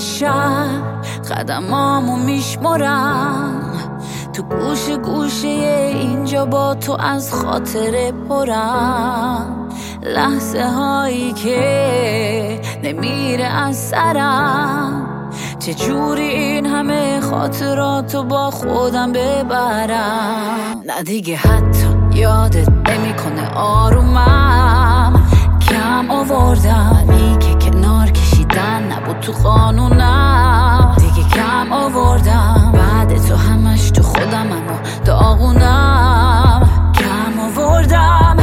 شهر قدمامو میشمرم، تو گوشه گوشه اینجا با تو از خاطره پرم، لحظه هایی که نمیره از سرم، چجوری این همه خاطراتو با خودم ببرم. نه دیگه حتی یادت نمیکنه آرومم، کم آوردم که کنار کشیدن نبود تو قانونم، دیگه کم آوردم بعد تو همش تو خودم اما داغونم، کم آوردم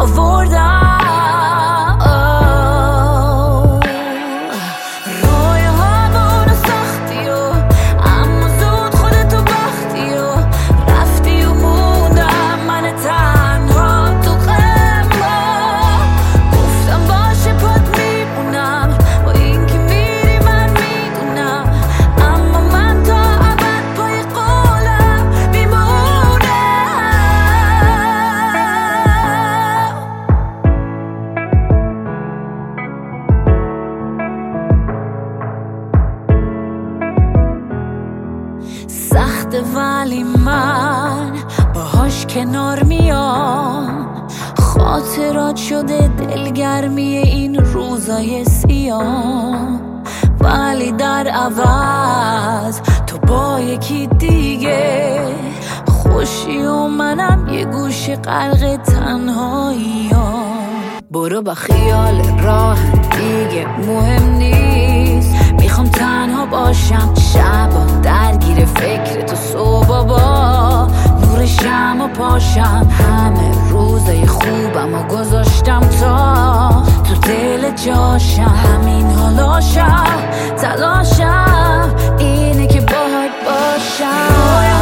سخته ولی من باهاش کنار میام، خاطرات شده دلگرمی این روزای سیاه، ولی در عوض تو با یکی دیگه خوشی و منم یه گوشه غرق تنهایی ها. برو با خیال راه دیگه مهم نیست، میخوام تنها باشم شبا درگیر فکر تو، صبح با نور شمع پاشم، همه روزای خوبم و گذاشتم تا تو دل جاشم، همین حالاشم تلاشم اینه که باهات باشم.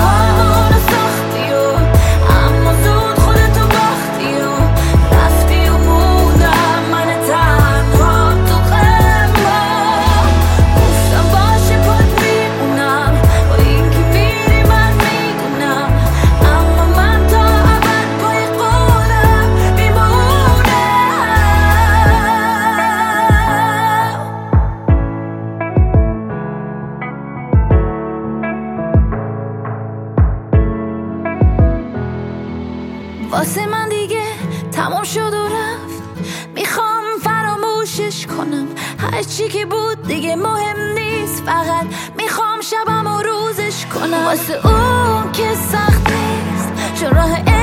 واسه من دیگه تمام شد و رفت، میخوام فراموشش کنم، هرچی که بود دیگه مهم نیست، فقط میخوام شبم و روزش کنم، واسه اون که سخت نیست چون راه